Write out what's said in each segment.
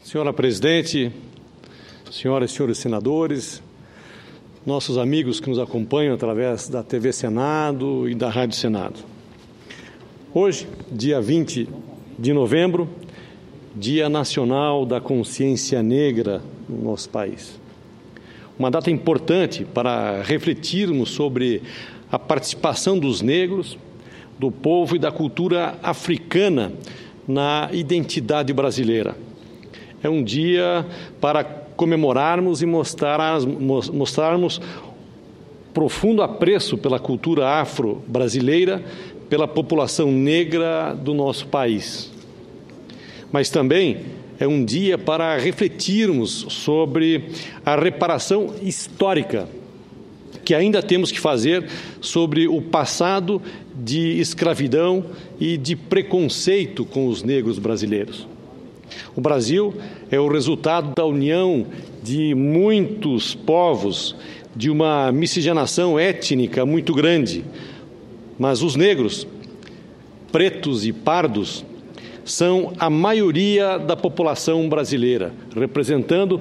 Senhora Presidente, senhoras e senhores senadores, nossos amigos que nos acompanham através da TV Senado e da Rádio Senado. Hoje, dia 20 de novembro, Dia Nacional da Consciência Negra no nosso país. Uma data importante para refletirmos sobre a participação dos negros, do povo e da cultura africana na identidade brasileira. É um dia para comemorarmos e mostrarmos profundo apreço pela cultura afro-brasileira, pela população negra do nosso país. Mas também é um dia para refletirmos sobre a reparação histórica que ainda temos que fazer sobre o passado de escravidão e de preconceito com os negros brasileiros. O Brasil é o resultado da união de muitos povos, de uma miscigenação étnica muito grande. Mas os negros, pretos e pardos, são a maioria da população brasileira, representando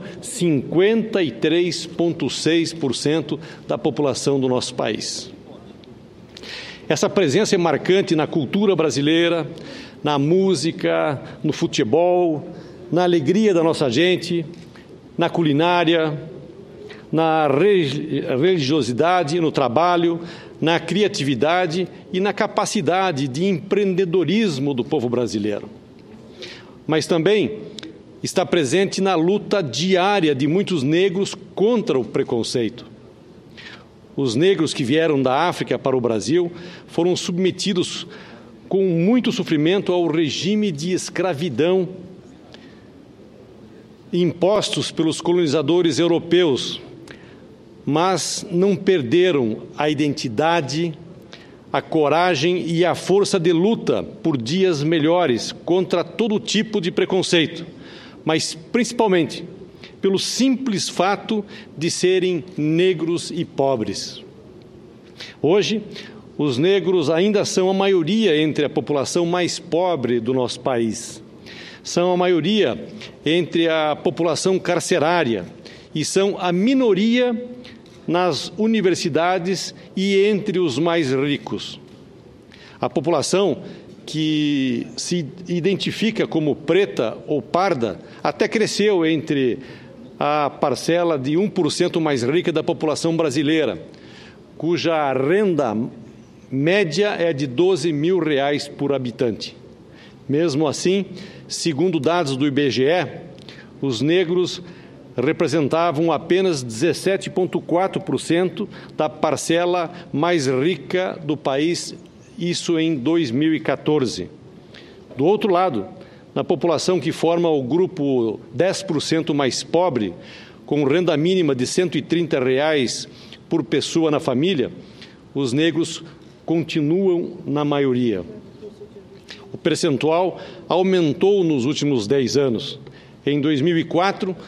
53,6% da população do nosso país. Essa presença é marcante na cultura brasileira, na música, no futebol, na alegria da nossa gente, na culinária, na religiosidade, no trabalho, na criatividade e na capacidade de empreendedorismo do povo brasileiro. Mas também está presente na luta diária de muitos negros contra o preconceito. Os negros que vieram da África para o Brasil foram submetidos com muito sofrimento ao regime de escravidão impostos pelos colonizadores europeus, mas não perderam a identidade, a coragem e a força de luta por dias melhores contra todo tipo de preconceito, mas principalmente pelo simples fato de serem negros e pobres. Hoje, os negros ainda são a maioria entre a população mais pobre do nosso país. São a maioria entre a população carcerária e são a minoria nas universidades e entre os mais ricos. A população que se identifica como preta ou parda até cresceu entre a parcela de 1% mais rica da população brasileira, cuja renda média é de R$12 mil por habitante. Mesmo assim, segundo dados do IBGE, os negros representavam apenas 17,4% da parcela mais rica do país, isso em 2014. Do outro lado, na população que forma o grupo 10% mais pobre, com renda mínima de R$ 130 por pessoa na família, os negros continuam na maioria. O percentual aumentou nos últimos 10 anos. Em 2004,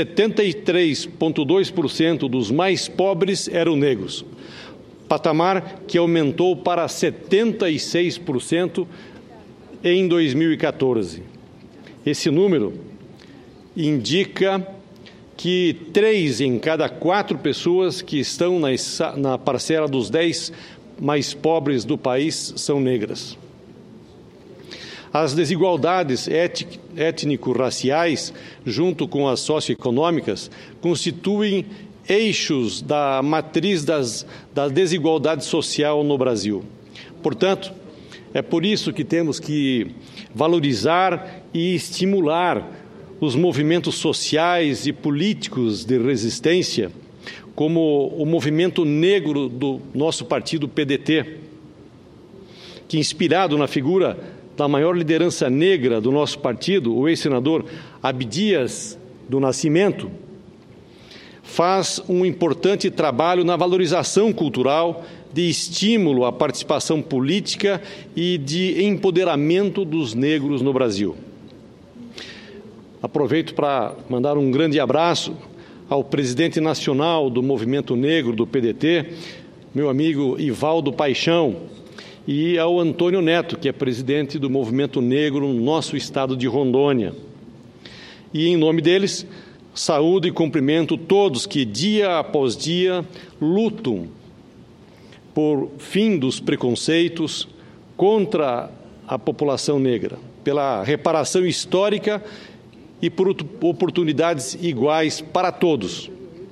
73,2% dos mais pobres eram negros, patamar que aumentou para 76% em 2014. Esse número indica que 3 em cada 4 pessoas que estão na parcela dos 10 mais pobres do país são negras. As desigualdades étnico-raciais, junto com as socioeconômicas, constituem eixos da matriz da desigualdade social no Brasil. Portanto, é por isso que temos que valorizar e estimular os movimentos sociais e políticos de resistência, como o movimento negro do nosso partido PDT, que, inspirado na figura da maior liderança negra do nosso partido, o ex-senador Abdias do Nascimento, faz um importante trabalho na valorização cultural, de estímulo à participação política e de empoderamento dos negros no Brasil. Aproveito para mandar um grande abraço ao presidente nacional do Movimento Negro do PDT, meu amigo Ivaldo Paixão, e ao Antônio Neto, que é presidente do Movimento Negro no nosso estado de Rondônia. e, em nome deles, saúdo e cumprimento todos que, dia após dia, lutam por fim dos preconceitos contra a população negra, pela reparação histórica e por oportunidades iguais para todos.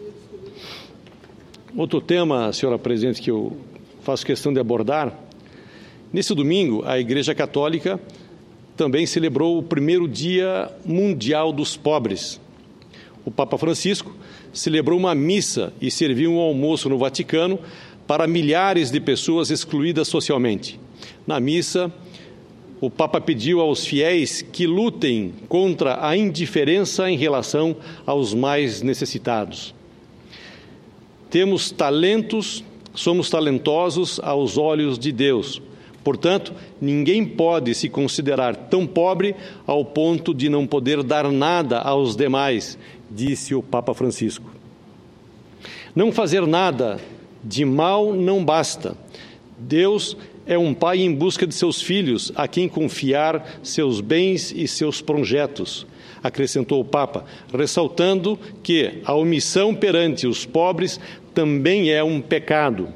Outro tema, senhora presidente, que eu faço questão de abordar, nesse domingo, a Igreja Católica também celebrou o primeiro Dia Mundial dos Pobres. O Papa Francisco celebrou uma missa e serviu um almoço no Vaticano para milhares de pessoas excluídas socialmente. Na missa, o Papa pediu aos fiéis que lutem contra a indiferença em relação aos mais necessitados. Temos talentos, somos talentosos aos olhos de Deus. Portanto, ninguém pode se considerar tão pobre ao ponto de não poder dar nada aos demais, disse o Papa Francisco. Não fazer nada de mal não basta. Deus é um pai em busca de seus filhos, a quem confiar seus bens e seus projetos, acrescentou o Papa, ressaltando que a omissão perante os pobres também é um pecado.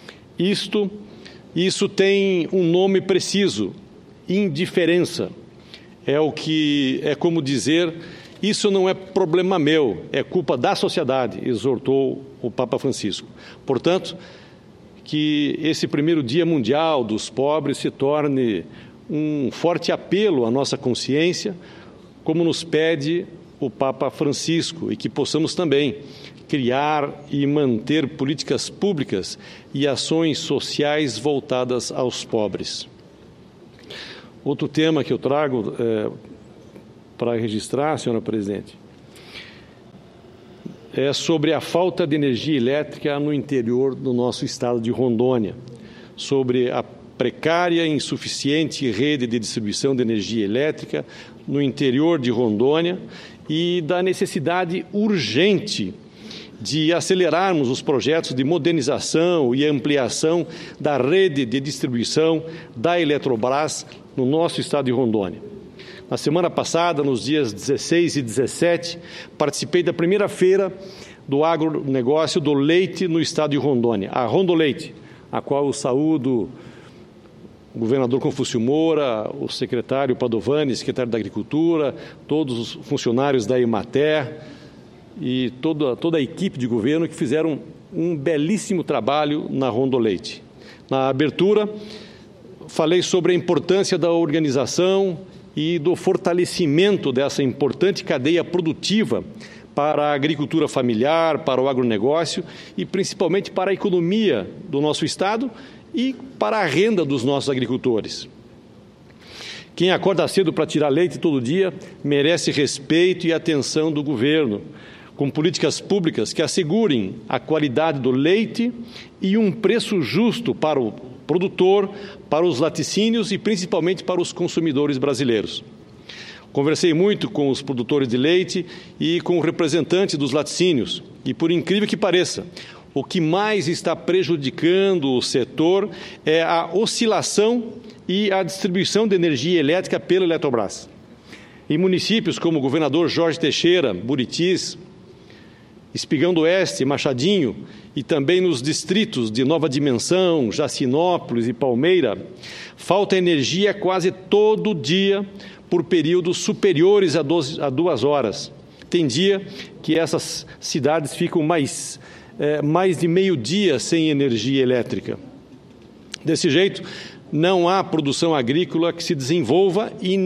Isso tem um nome preciso: indiferença. É como dizer, isso não é problema meu, é culpa da sociedade, exortou o Papa Francisco. Portanto, que esse primeiro Dia Mundial dos Pobres se torne um forte apelo à nossa consciência, como nos pede o Papa Francisco, e que possamos também criar e manter políticas públicas e ações sociais voltadas aos pobres. Outro tema que eu trago para registrar, senhora presidente, é sobre a falta de energia elétrica no interior do nosso estado de Rondônia, sobre a precária e insuficiente rede de distribuição de energia elétrica no interior de Rondônia e da necessidade urgente de acelerarmos os projetos de modernização e ampliação da rede de distribuição da Eletrobras no nosso estado de Rondônia. Na semana passada, nos dias 16 e 17, participei da primeira feira do agronegócio do leite no estado de Rondônia, a Rondoleite, a qual eu saúdo o governador Confúcio Moura, o secretário Padovani, secretário da Agricultura, todos os funcionários da Emater e toda a equipe de governo que fizeram um belíssimo trabalho na Rondoleite. Na abertura, falei sobre a importância da organização e do fortalecimento dessa importante cadeia produtiva para a agricultura familiar, para o agronegócio e principalmente para a economia do nosso estado e para a renda dos nossos agricultores. Quem acorda cedo para tirar leite todo dia merece respeito e atenção do governo, com políticas públicas que assegurem a qualidade do leite e um preço justo para o produtor, para os laticínios e principalmente para os consumidores brasileiros. Conversei muito com os produtores de leite e com o representante dos laticínios e, por incrível que pareça, o que mais está prejudicando o setor é a oscilação e a distribuição de energia elétrica pela Eletrobras. Em municípios como o governador Jorge Teixeira, Buritis, Espigão do Oeste, Machadinho e também nos distritos de Nova Dimensão, Jacinópolis e Palmeira, falta energia quase todo dia por períodos superiores a 2 horas. Tem dia que essas cidades ficam mais de meio-dia sem energia elétrica. Desse jeito, não há produção agrícola que se desenvolva e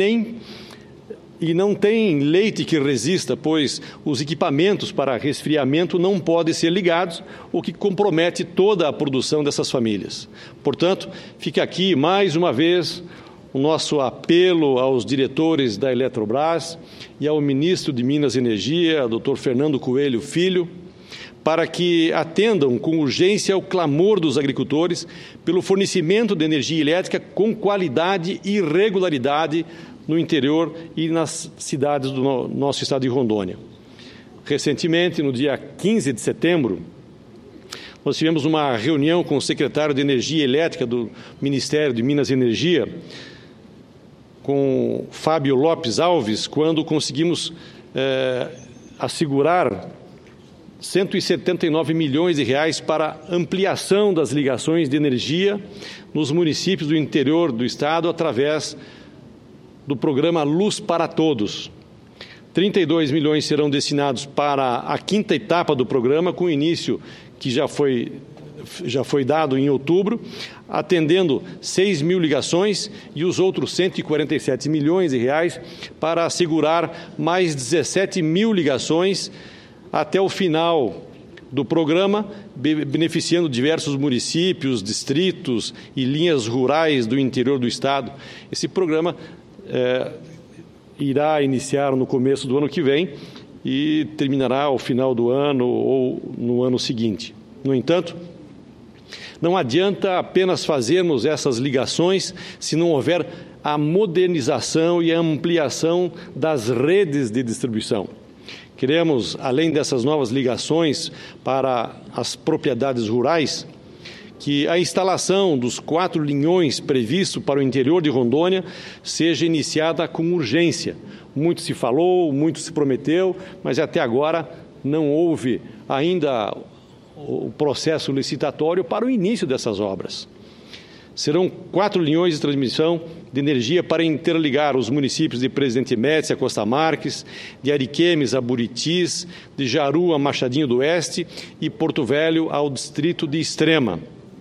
não tem leite que resista, pois os equipamentos para resfriamento não podem ser ligados, o que compromete toda a produção dessas famílias. Portanto, fica aqui mais uma vez o nosso apelo aos diretores da Eletrobras e ao ministro de Minas e Energia, Dr. Fernando Coelho Filho, para que atendam com urgência ao clamor dos agricultores pelo fornecimento de energia elétrica com qualidade e regularidade no interior e nas cidades do nosso estado de Rondônia. Recentemente, no dia 15 de setembro, nós tivemos uma reunião com o secretário de Energia Elétrica do Ministério de Minas e Energia, com Fábio Lopes Alves, quando conseguimos assegurar 179 milhões de reais para ampliação das ligações de energia nos municípios do interior do Estado através do programa Luz para Todos. 32 milhões serão destinados para a quinta etapa do programa, com início que já foi dado em outubro, atendendo 6 mil ligações, e os outros 147 milhões de reais para assegurar mais 17 mil ligações até o final do programa, beneficiando diversos municípios, distritos e linhas rurais do interior do Estado. Esse programa irá iniciar no começo do ano que vem e terminará ao final do ano ou no ano seguinte. No entanto, não adianta apenas fazermos essas ligações se não houver a modernização e a ampliação das redes de distribuição. Queremos, além dessas novas ligações para as propriedades rurais, que a instalação dos 4 linhões previsto para o interior de Rondônia seja iniciada com urgência. Muito se falou, muito se prometeu, mas até agora não houve ainda o processo licitatório para o início dessas obras. Serão 4 linhões de transmissão de energia para interligar os municípios de Presidente Médici a Costa Marques, de Ariquemes a Buritis, de Jaru a Machadinho do Oeste e Porto Velho ao distrito de Extrema.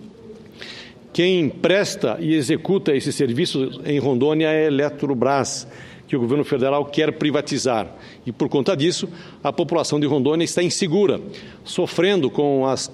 Quem presta e executa esse serviço em Rondônia é a Eletrobras, que o governo federal quer privatizar. E, por conta disso, a população de Rondônia está insegura, sofrendo com os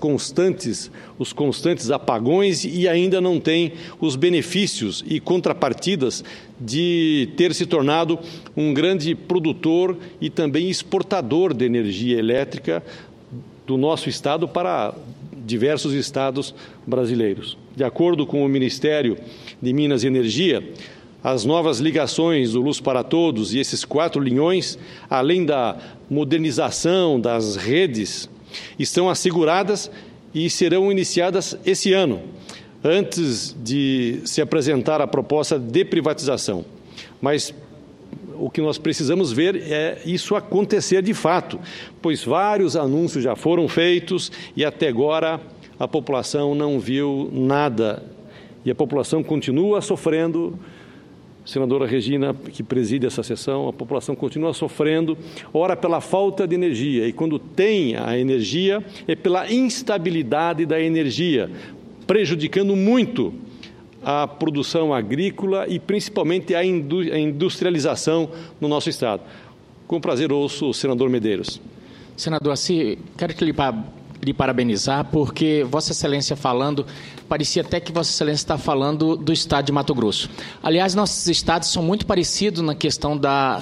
constantes apagões e ainda não tem os benefícios e contrapartidas de ter se tornado um grande produtor e também exportador de energia elétrica do nosso estado para diversos estados brasileiros. De acordo com o Ministério de Minas e Energia, as novas ligações do Luz para Todos e esses 4 linhões, além da modernização das redes, estão asseguradas e serão iniciadas esse ano, antes de se apresentar a proposta de privatização. Mas o que nós precisamos ver é isso acontecer de fato, pois vários anúncios já foram feitos e até agora a população não viu nada. E a população continua sofrendo, senadora Regina, que preside essa sessão, a população continua sofrendo, ora pela falta de energia, e quando tem a energia, é pela instabilidade da energia, prejudicando muito a produção agrícola e principalmente a industrialização no nosso estado. Com prazer ouço o senador Medeiros. Senador Assi, quero lhe parabenizar, porque Vossa Excelência falando, parecia até que Vossa Excelência está falando do estado de Mato Grosso. Aliás, nossos estados são muito parecidos na questão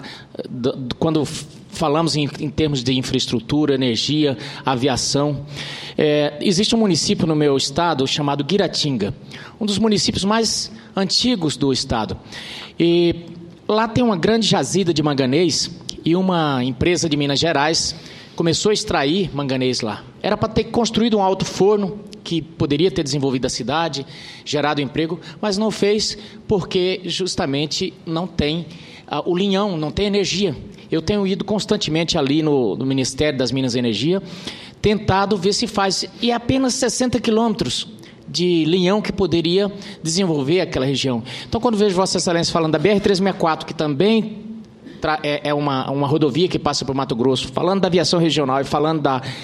quando falamos em termos de infraestrutura, energia, aviação. Existe um município no meu estado chamado Guiratinga, um dos municípios mais antigos do estado. E lá tem uma grande jazida de manganês e uma empresa de Minas Gerais começou a extrair manganês lá. Era para ter construído um alto forno que poderia ter desenvolvido a cidade, gerado emprego, mas não fez porque justamente não tem o linhão, não tem energia. Eu tenho ido constantemente ali no Ministério das Minas e Energia, tentado ver se faz, e é apenas 60 quilômetros de linhão que poderia desenvolver aquela região. Então, quando vejo Vossa Excelência falando da BR-364, que também é uma rodovia que passa por Mato Grosso, falando da aviação regional e falando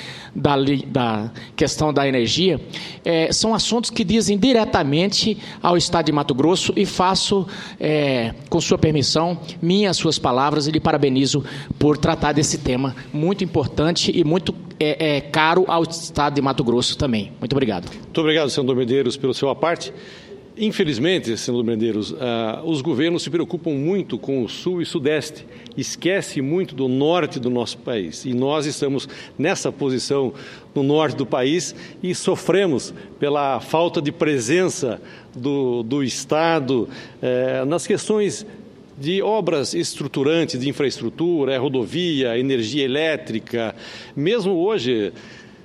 da questão da energia, são assuntos que dizem diretamente ao estado de Mato Grosso, e faço, com sua permissão, suas palavras, e lhe parabenizo por tratar desse tema muito importante e muito caro ao estado de Mato Grosso também. Muito obrigado. Muito obrigado, senador Medeiros, pelo seu aparte. Infelizmente, senador Medeiros, os governos se preocupam muito com o Sul e Sudeste, esquece muito do Norte do nosso país. E nós estamos nessa posição no Norte do país e sofremos pela falta de presença do Estado nas questões de obras estruturantes, de infraestrutura, rodovia, energia elétrica. Mesmo hoje,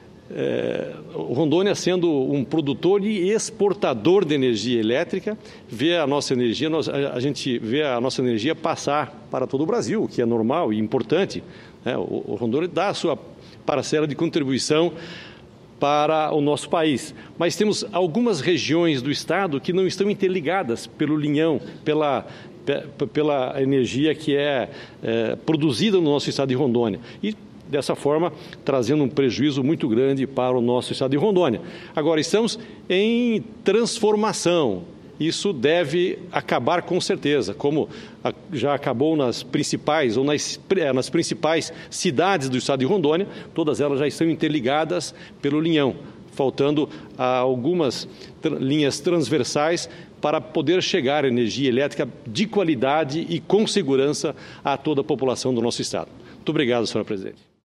Rondônia sendo um produtor e exportador de energia elétrica, a gente vê a nossa energia passar para todo o Brasil, o que é normal e importante, O Rondônia dá a sua parcela de contribuição para o nosso país. Mas temos algumas regiões do estado que não estão interligadas pelo linhão, pela energia que é produzida no nosso estado de Rondônia. E, dessa forma, trazendo um prejuízo muito grande para o nosso estado de Rondônia. Agora, estamos em transformação. Isso deve acabar com certeza, como já acabou nas principais cidades do estado de Rondônia, todas elas já estão interligadas pelo linhão, faltando algumas linhas transversais para poder chegar energia elétrica de qualidade e com segurança a toda a população do nosso estado. Muito obrigado, senhora presidente.